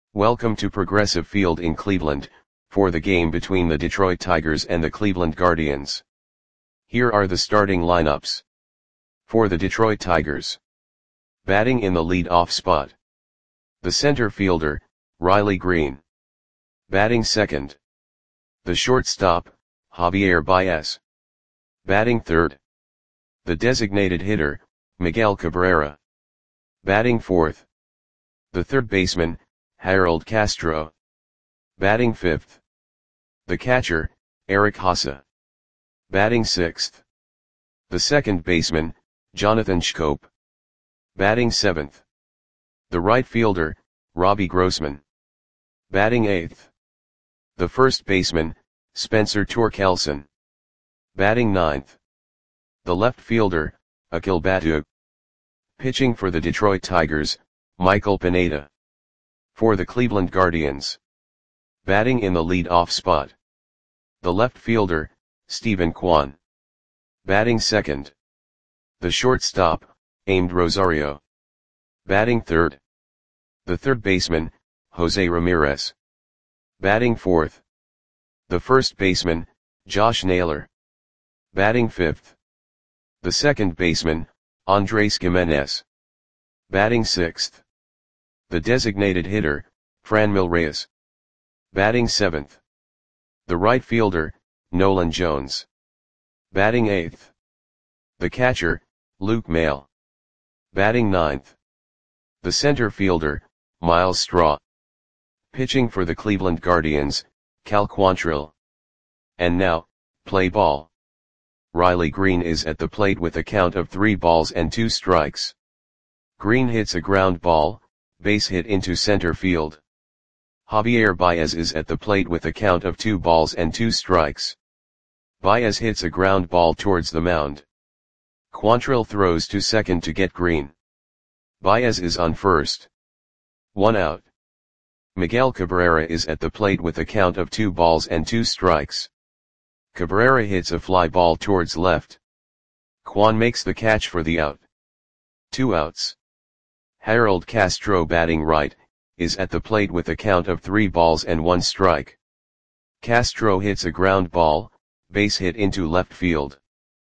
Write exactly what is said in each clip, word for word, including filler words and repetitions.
Welcome to Progressive Field in Cleveland, for the game between the Detroit Tigers and the Cleveland Guardians. Here are the starting lineups. For the Detroit Tigers. Batting in the lead-off spot. The center fielder, Riley Greene. Batting second. The shortstop, Javier Baez. Batting third. The designated hitter, Miguel Cabrera. Batting fourth. The third baseman, Harold Castro. Batting fifth. The catcher, Eric Haase. Batting sixth. The second baseman, Jonathan Schoop. Batting seventh. The right fielder, Robbie Grossman. Batting eighth. The first baseman, Spencer Torkelson. Batting ninth. The left fielder, Akil Baddoo. Pitching for the Detroit Tigers, Michael Pineda. For the Cleveland Guardians. Batting in the lead-off spot. The left fielder, Steven Kwan. Batting second. The shortstop, Amed Rosario. Batting third. The third baseman, Jose Ramirez. Batting fourth. The first baseman, Josh Naylor. Batting fifth. The second baseman, Andres Gimenez. Batting sixth. The designated hitter, Franmil Reyes. Batting seventh. The right fielder, Nolan Jones. Batting eighth. The catcher, Luke Maile. Batting ninth. The center fielder, Myles Straw. Pitching for the Cleveland Guardians, Cal Quantrill. And now, play ball. Riley Greene is at the plate with a count of three balls and two strikes. Greene hits a ground ball, base hit into center field. Javier Baez is at the plate with a count of two balls and two strikes. Baez hits a ground ball towards the mound. Quantrill throws to second to get Greene. Baez is on first. One out. Miguel Cabrera is at the plate with a count of two balls and two strikes. Cabrera hits a fly ball towards left. Kwan makes the catch for the out. Two outs. Harold Castro, batting right, is at the plate with a count of three balls and one strike. Castro hits a ground ball, base hit into left field.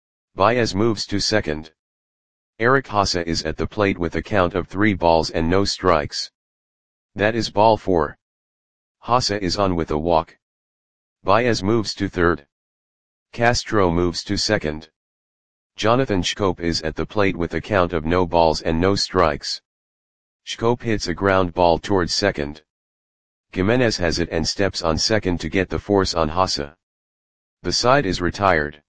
Baez moves to second. Eric Haase is at the plate with a count of three balls and no strikes. That is ball four. Haase is on with a walk. Baez moves to third. Castro moves to second. Jonathan Schoop is at the plate with a count of no balls and no strikes. Schoop hits a ground ball towards second. Gimenez has it and steps on second to get the force on Haase. The side is retired.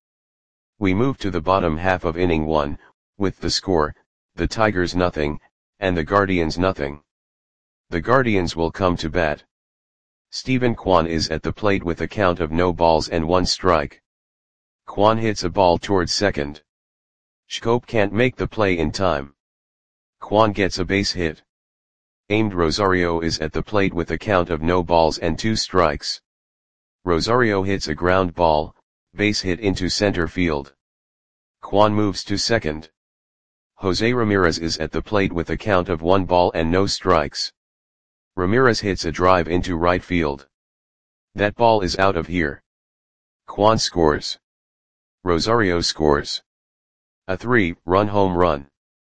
We move to the bottom half of inning one, with the score, the Tigers nothing, and the Guardians nothing. The Guardians will come to bat. Steven Kwan is at the plate with a count of no balls and one strike. Kwan hits a ball towards second. Schoop can't make the play in time. Kwan gets a base hit. Amed Rosario is at the plate with a count of no balls and two strikes. Rosario hits a ground ball, base hit into center field. Kwan moves to second. Jose Ramirez is at the plate with a count of one ball and no strikes. Ramirez hits a drive into right field. That ball is out of here. Kwan scores. Rosario scores. A three-run home run.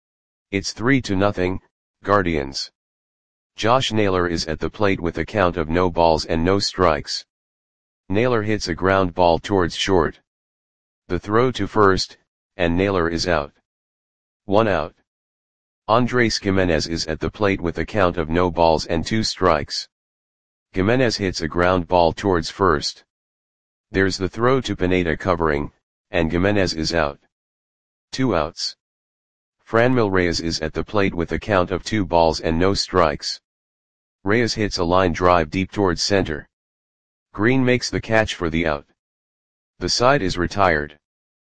It's three to nothing, Guardians. Josh Naylor is at the plate with a count of no balls and no strikes. Naylor hits a ground ball towards short. The throw to first, and Naylor is out. One out. Andres Gimenez is at the plate with a count of no balls and two strikes. Gimenez hits a ground ball towards first. There's the throw to Pineda covering, and Gimenez is out. Two outs. Franmil Reyes is at the plate with a count of two balls and no strikes. Reyes hits a line drive deep towards center. Greene makes the catch for the out. The side is retired.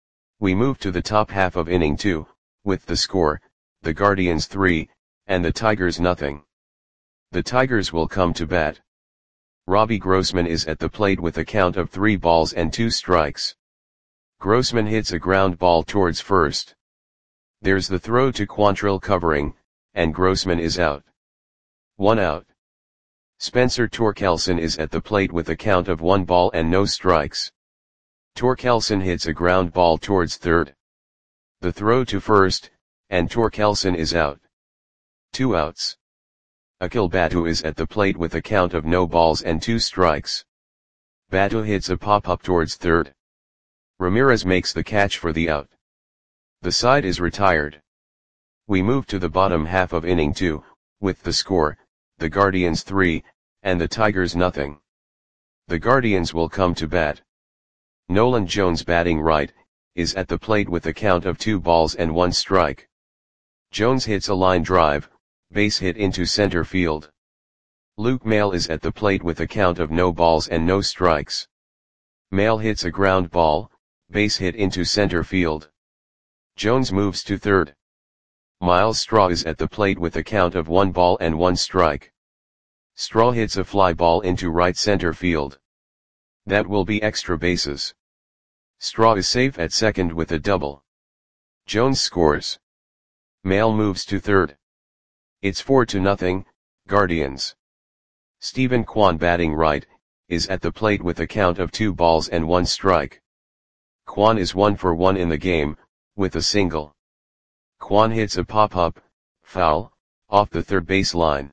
We move to the top half of inning two, with the score, the Guardians three, and the Tigers nothing. The Tigers will come to bat. Robbie Grossman is at the plate with a count of three balls and two strikes. Grossman hits a ground ball towards first. There's the throw to Quantrill covering, and Grossman is out. One out. Spencer Torkelson is at the plate with a count of one ball and no strikes. Torkelson hits a ground ball towards third. The throw to first, and Torkelson is out. Two outs. Akil Batu is at the plate with a count of no balls and two strikes. Batu hits a pop-up towards third. Ramirez makes the catch for the out. The side is retired. We move to the bottom half of inning two, with the score, the Guardians three, and the Tigers nothing. The Guardians will come to bat. Nolan Jones, batting right, is at the plate with a count of two balls and one strike. Jones hits a line drive, base hit into center field. Luke Maile is at the plate with a count of no balls and no strikes. Maile hits a ground ball, base hit into center field. Jones moves to third. Miles Straw is at the plate with a count of one ball and one strike. Straw hits a fly ball into right center field. That will be extra bases. Straw is safe at second with a double. Jones scores. Maile moves to third. It's four to nothing, Guardians. Stephen Kwan, batting right, is at the plate with a count of two balls and one strike. Kwan is one for one in the game, with a single. Kwan hits a pop-up, foul, off the third base line.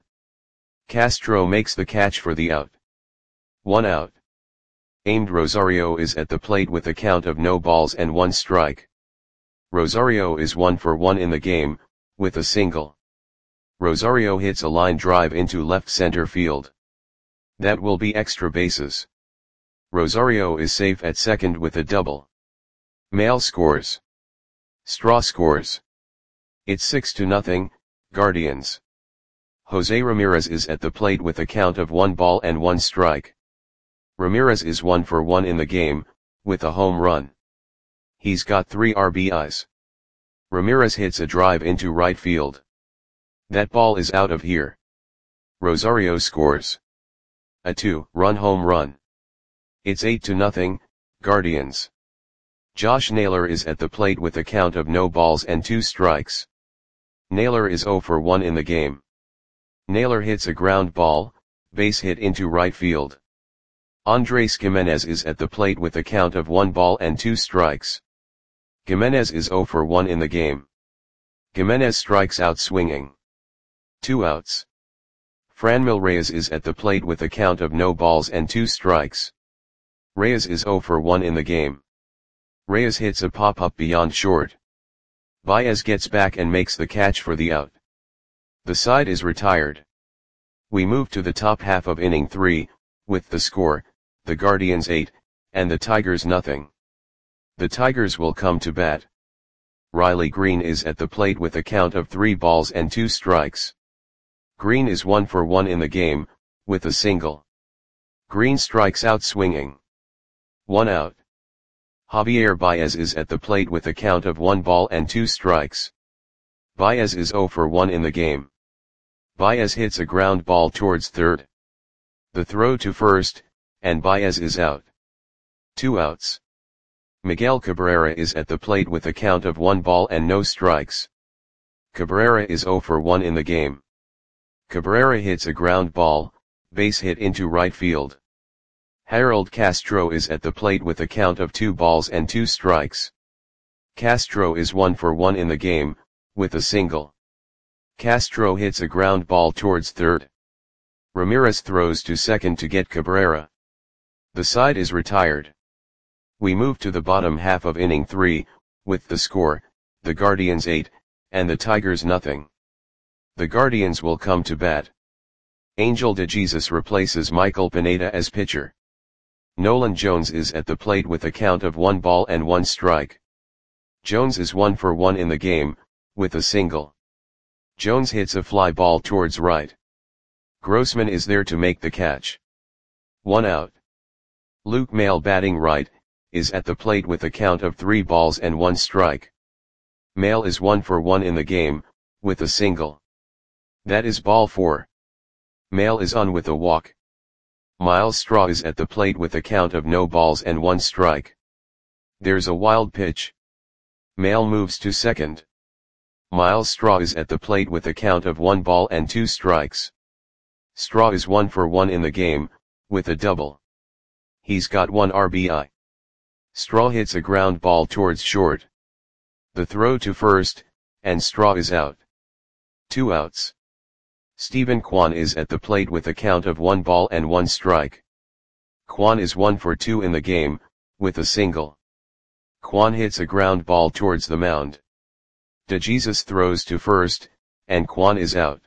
Castro makes the catch for the out. One out. Aimed Rosario is at the plate with a count of no balls and one strike. Rosario is one for one in the game, with a single. Rosario hits a line drive into left center field. That will be extra bases. Rosario is safe at second with a double. Maile scores. Straw scores. It's six to nothing, Guardians. Jose Ramirez is at the plate with a count of one ball and one strike. Ramirez is one for one in the game, with a home run. He's got three R B Is. Ramirez hits a drive into right field. That ball is out of here. Rosario scores. A two-run home run. It's eight to nothing, Guardians. Josh Naylor is at the plate with a count of no balls and two strikes. Naylor is zero for one in the game. Naylor hits a ground ball, base hit into right field. Andres Gimenez is at the plate with a count of one ball and two strikes. Gimenez is zero for one in the game. Gimenez strikes out swinging. Two outs. Franmil Reyes is at the plate with a count of no balls and two strikes. Reyes is zero for one in the game. Reyes hits a pop-up beyond short. Baez gets back and makes the catch for the out. The side is retired. We move to the top half of inning three, with the score, the Guardians eight, and the Tigers nothing. The Tigers will come to bat. Riley Green is at the plate with a count of three balls and two strikes. Green is one for one in the game, with a single. Green strikes out swinging. One out. Javier Baez is at the plate with a count of one ball and two strikes. Baez is zero for one in the game. Baez hits a ground ball towards third. The throw to first, and Baez is out. Two outs. Miguel Cabrera is at the plate with a count of one ball and no strikes. Cabrera is zero for one in the game. Cabrera hits a ground ball, base hit into right field. Harold Castro is at the plate with a count of two balls and two strikes. Castro is one for one in the game, with a single. Castro hits a ground ball towards third. Ramirez throws to second to get Cabrera. The side is retired. We move to the bottom half of inning three, with the score, the Guardians eight, and the Tigers nothing. The Guardians will come to bat. Angel DeJesus replaces Michael Pineda as pitcher. Nolan Jones is at the plate with a count of one ball and one strike. Jones is one for one in the game, with a single. Jones hits a fly ball towards right. Grossman is there to make the catch. One out. Luke Maile, batting right, is at the plate with a count of three balls and one strike. Maile is one for one in the game, with a single. That is ball four. Maile is on with a walk. Miles Straw is at the plate with a count of no balls and one strike. There's a wild pitch. Maile moves to second. Miles Straw is at the plate with a count of one ball and two strikes. Straw is one for one in the game, with a double. He's got one R B I. Straw hits a ground ball towards short. The throw to first, and Straw is out. Two outs. Stephen Kwan is at the plate with a count of one ball and one strike. Kwan is one for two in the game, with a single. Kwan hits a ground ball towards the mound. DeJesus throws to first, and Kwan is out.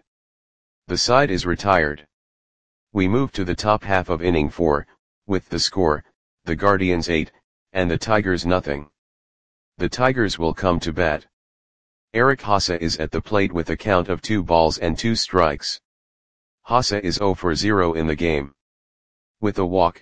The side is retired. We move to the top half of inning four, with the score, the Guardians eight, and the Tigers nothing. The Tigers will come to bat. Eric Haase is at the plate with a count of two balls and two strikes. Haase is zero for zero in the game. With a walk.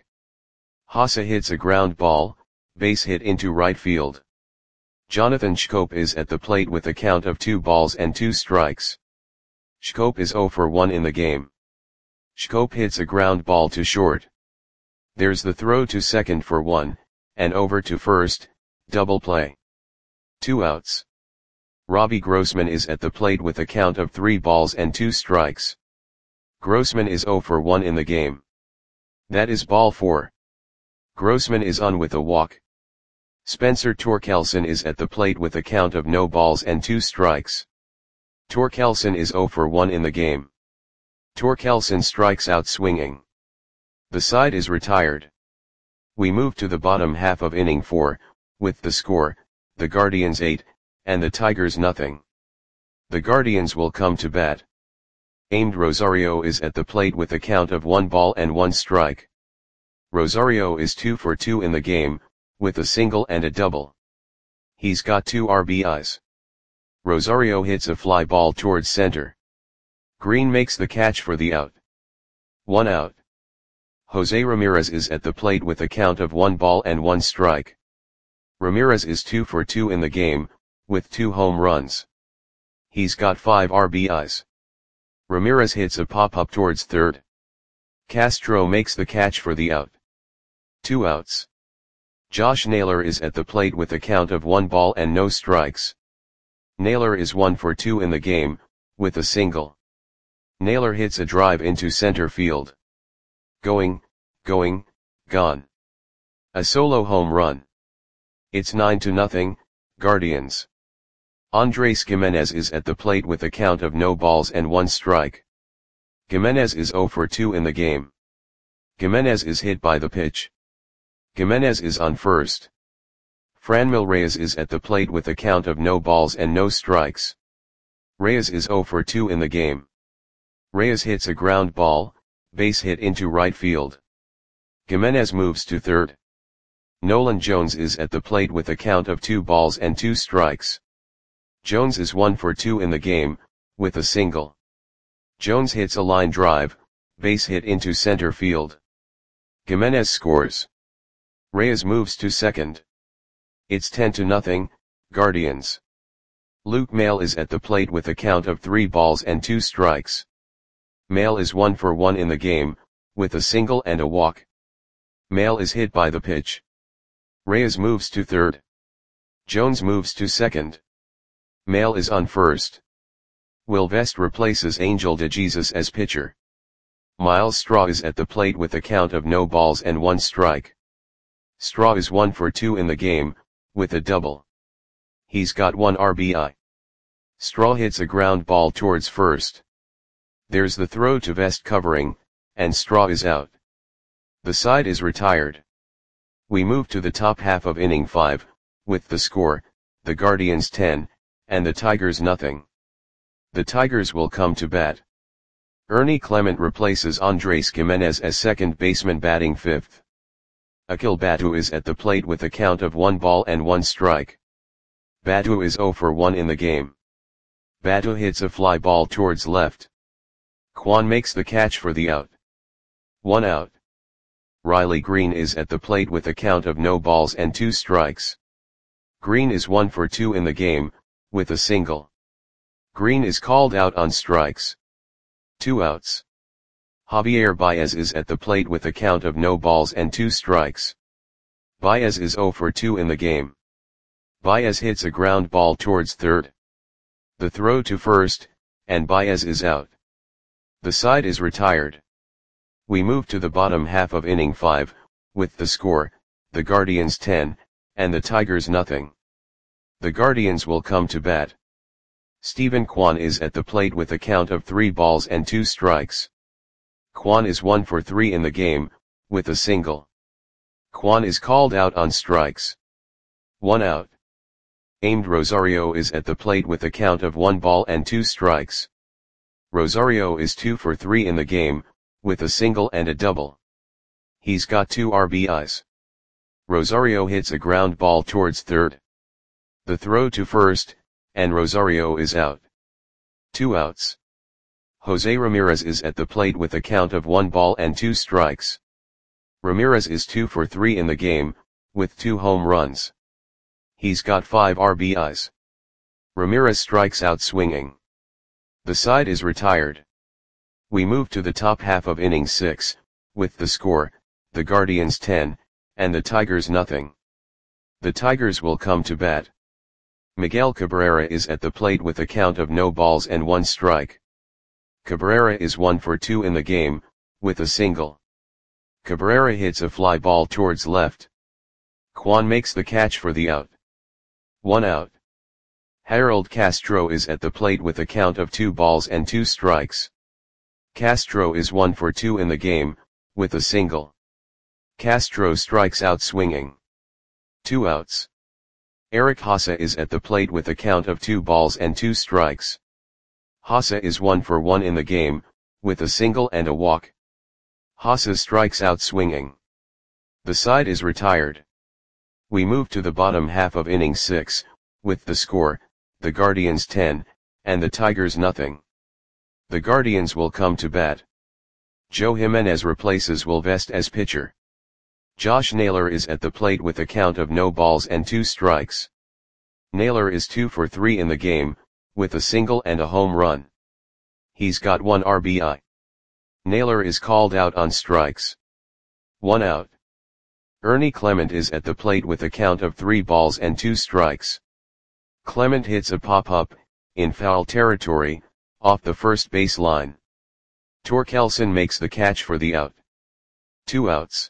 Haase hits a ground ball, base hit into right field. Jonathan Schoop is at the plate with a count of two balls and two strikes. Schoop is zero for one in the game. Schoop hits a ground ball to short. There's the throw to second for one, and over to first, double play. Two outs. Robbie Grossman is at the plate with a count of three balls and two strikes. Grossman is zero for one in the game. That is ball four. Grossman is on with a walk. Spencer Torkelson is at the plate with a count of no balls and two strikes. Torkelson is zero for one in the game. Torkelson strikes out swinging. The side is retired. We move to the bottom half of inning four, with the score, the Guardians eight, and the Tigers nothing. The Guardians will come to bat. Aimed Rosario is at the plate with a count of one ball and one strike. Rosario is two for two in the game, with a single and a double. He's got two R B Is. Rosario hits a fly ball towards center. Green makes the catch for the out. One out. Jose Ramirez is at the plate with a count of one ball and one strike. Ramirez is two for two in the game, with two home runs. He's got five R B Is. Ramirez hits a pop-up towards third. Castro makes the catch for the out. Two outs. Josh Naylor is at the plate with a count of one ball and no strikes. Naylor is one for two in the game, with a single. Naylor hits a drive into center field. Going, going, gone. A solo home run. It's nine to nothing, Guardians. Andres Gimenez is at the plate with a count of no balls and one strike. Gimenez is zero for two in the game. Gimenez is hit by the pitch. Gimenez is on first. Franmil Reyes is at the plate with a count of no balls and no strikes. Reyes is zero for two in the game. Reyes hits a ground ball, base hit into right field. Gimenez moves to third. Nolan Jones is at the plate with a count of two balls and two strikes. Jones is one for two in the game, with a single. Jones hits a line drive, base hit into center field. Gimenez scores. Reyes moves to second. It's ten to nothing, Guardians. Luke Maile is at the plate with a count of three balls and two strikes. Maile is one for one in the game, with a single and a walk. Maile is hit by the pitch. Reyes moves to third. Jones moves to second. Maile is on first. Will Vest replaces Angel DeJesus as pitcher. Miles Straw is at the plate with a count of no balls and one strike. Straw is one for two in the game, with a double. He's got one R B I. Straw hits a ground ball towards first. There's the throw to Vest covering, and Straw is out. The side is retired. We move to the top half of inning five, with the score, the Guardians ten, and the Tigers nothing. The Tigers will come to bat. Ernie Clement replaces Andres Gimenez as second baseman batting fifth. Akil Baddoo is at the plate with a count of one ball and one strike. Baddoo is zero for one in the game. Baddoo hits a fly ball towards left. Kwan makes the catch for the out. One out. Riley Green is at the plate with a count of no balls and two strikes. Green is one for two in the game, with a single. Green is called out on strikes. Two outs. Javier Baez is at the plate with a count of no balls and two strikes. Baez is zero for two in the game. Baez hits a ground ball towards third. The throw to first, and Baez is out. The side is retired. We move to the bottom half of inning five, with the score, the Guardians ten, and the Tigers nothing. The Guardians will come to bat. Stephen Kwan is at the plate with a count of three balls and two strikes. Kwan is one for three in the game, with a single. Kwan is called out on strikes. One out. Aimed Rosario is at the plate with a count of one ball and two strikes. Rosario is two for three in the game, with a single and a double. He's got two R B Is. Rosario hits a ground ball towards third. The throw to first, and Rosario is out. Two outs. Jose Ramirez is at the plate with a count of one ball and two strikes. Ramirez is two for three in the game, with two home runs. He's got five R B Is. Ramirez strikes out swinging. The side is retired. We move to the top half of inning six, with the score, the Guardians ten, and the Tigers nothing. The Tigers will come to bat. Miguel Cabrera is at the plate with a count of no balls and one strike. Cabrera is one for two in the game, with a single. Cabrera hits a fly ball towards left. Kwan makes the catch for the out. One out. Harold Castro is at the plate with a count of two balls and two strikes. Castro is one for two in the game, with a single. Castro strikes out swinging. Two outs. Eric Hassa is at the plate with a count of two balls and two strikes. Hassa is one for one in the game, with a single and a walk. Hassa strikes out swinging. The side is retired. We move to the bottom half of inning six, with the score, the Guardians ten, and the Tigers nothing. The Guardians will come to bat. Joe Jimenez replaces Will Vest as pitcher. Josh Naylor is at the plate with a count of no balls and two strikes. Naylor is two for three in the game, with a single and a home run. He's got one R B I. Naylor is called out on strikes. One out. Ernie Clement is at the plate with a count of three balls and two strikes. Clement hits a pop-up, in foul territory, off the first base line. Torkelson makes the catch for the out. Two outs.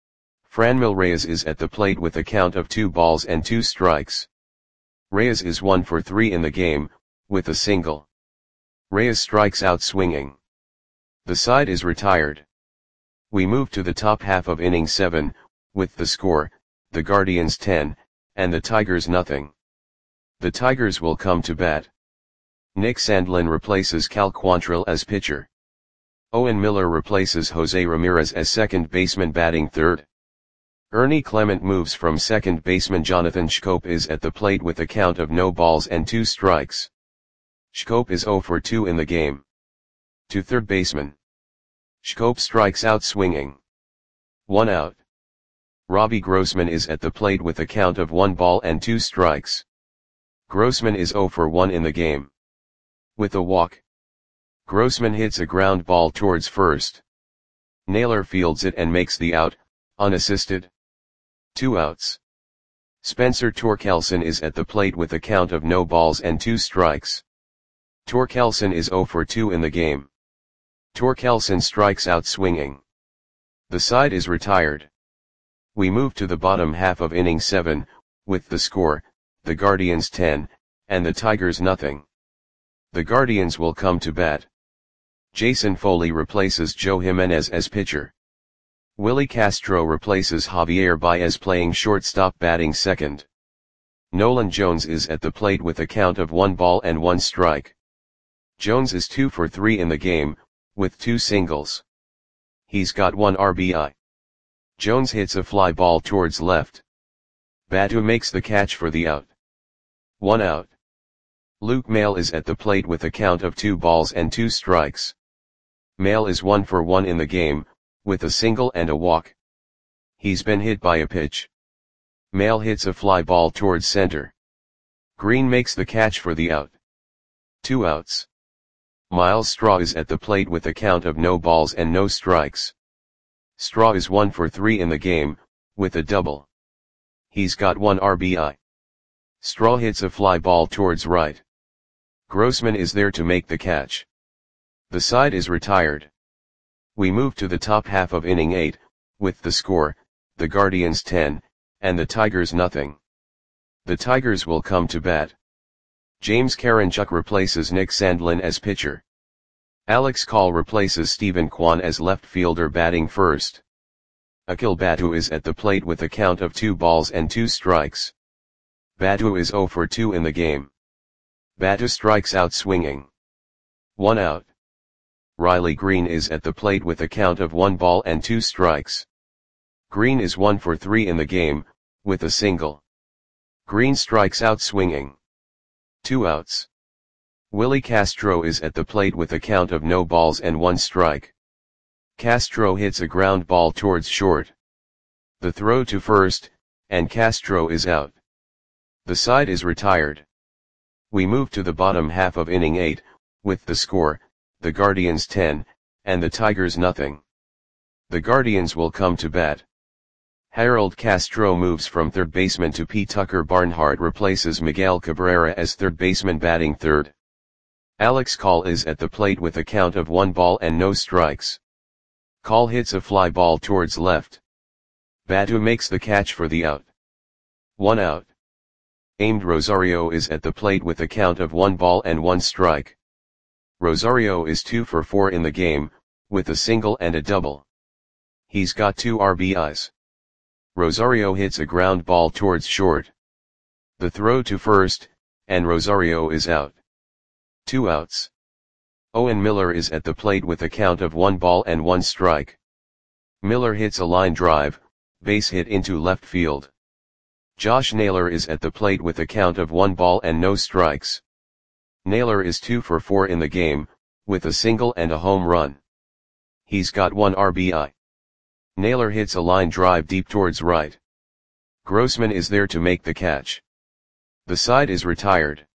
Franmil Reyes is at the plate with a count of two balls and two strikes. Reyes is one for three in the game, with a single. Reyes strikes out swinging. The side is retired. We move to the top half of inning seven, with the score, the Guardians ten, and the Tigers nothing. The Tigers will come to bat. Nick Sandlin replaces Cal Quantrill as pitcher. Owen Miller replaces Jose Ramirez as second baseman batting third. Ernie Clement moves from second baseman. Jonathan Schoop is at the plate with a count of no balls and two strikes. Schoop is zero for two in the game. To third baseman. Schoop strikes out swinging. One out. Robbie Grossman is at the plate with a count of one ball and two strikes. Grossman is zero for one in the game. With a walk. Grossman hits a ground ball towards first. Naylor fields it and makes the out, unassisted. Two outs. Spencer Torkelson is at the plate with a count of no balls and two strikes. Torkelson is zero for two in the game. Torkelson strikes out swinging. The side is retired. We move to the bottom half of inning seven, with the score, the Guardians ten, and the Tigers nothing. The Guardians will come to bat. Jason Foley replaces Joe Jimenez as pitcher. Willie Castro replaces Javier Baez playing shortstop batting second. Nolan Jones is at the plate with a count of one ball and one strike. Jones is two for three in the game, with two singles. He's got one R B I. Jones hits a fly ball towards left. Batu makes the catch for the out. One out. Luke Maile is at the plate with a count of two balls and two strikes. Maile is one for one in the game, with a single and a walk. He's been hit by a pitch. Maile hits a fly ball towards center. Green makes the catch for the out. Two outs. Miles Straw is at the plate with a count of no balls and no strikes. Straw is one for three in the game, with a double. He's got one R B I. Straw hits a fly ball towards right. Grossman is there to make the catch. The side is retired. We move to the top half of inning eight, with the score, the Guardians ten, and the Tigers nothing. The Tigers will come to bat. James Karinchak replaces Nick Sandlin as pitcher. Alex Call replaces Stephen Kwan as left fielder batting first. Akhil Batu is at the plate with a count of two balls and two strikes. Batu is zero for two in the game. Batu strikes out swinging. One out. Riley Green is at the plate with a count of one ball and two strikes. Green is one for three in the game, with a single. Green strikes out swinging. Two outs. Willie Castro is at the plate with a count of no balls and one strike. Castro hits a ground ball towards short. The throw to first, and Castro is out. The side is retired. We move to the bottom half of inning eight, with the score, the Guardians ten, and the Tigers nothing. The Guardians will come to bat. Harold Castro moves from third baseman to P. Tucker Barnhart replaces Miguel Cabrera as third baseman batting third. Alex Call is at the plate with a count of one ball and no strikes. Call hits a fly ball towards left. Batu makes the catch for the out. One out. Aimed Rosario is at the plate with a count of one ball and one strike. Rosario is two for four in the game, with a single and a double. He's got two R B Is. Rosario hits a ground ball towards short. The throw to first, and Rosario is out. Two outs. Owen Miller is at the plate with a count of one ball and one strike. Miller hits a line drive, base hit into left field. Josh Naylor is at the plate with a count of one ball and no strikes. Naylor is two for four in the game, with a single and a home run. He's got one R B I. Naylor hits a line drive deep towards right. Grossman is there to make the catch. The side is retired.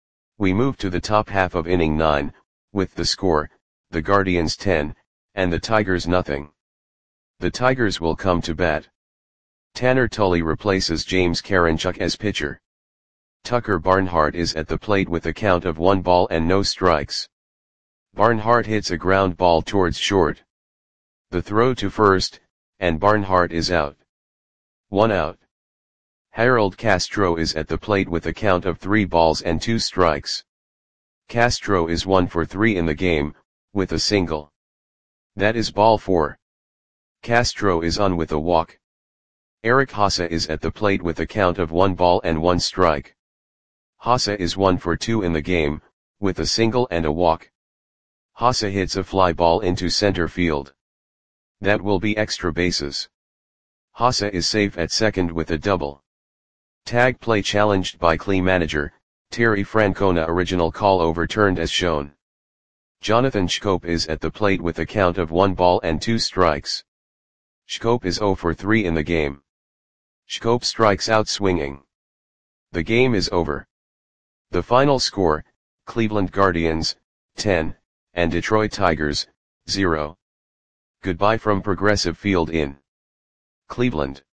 We move to the top half of inning nine, with the score, the Guardians ten, and the Tigers nothing. The Tigers will come to bat. Tanner Tully replaces James Karinchak as pitcher. Tucker Barnhart is at the plate with a count of one ball and no strikes. Barnhart hits a ground ball towards short. The throw to first, and Barnhart is out. One out. Harold Castro is at the plate with a count of three balls and two strikes. Castro is one for three in the game, with a single. That is ball four. Castro is on with a walk. Eric Hassa is at the plate with a count of one ball and one strike. Hassa is one for two in the game, with a single and a walk. Hassa hits a fly ball into center field. That will be extra bases. Hassa is safe at second with a double. Tag play challenged by C L E manager, Terry Francona. Original call overturned as shown. Jonathan Schoop is at the plate with a count of one ball and two strikes. Schoop is zero for three in the game. Schoop strikes out swinging. The game is over. The final score, Cleveland Guardians, ten, and Detroit Tigers, zero. Goodbye from Progressive Field in Cleveland.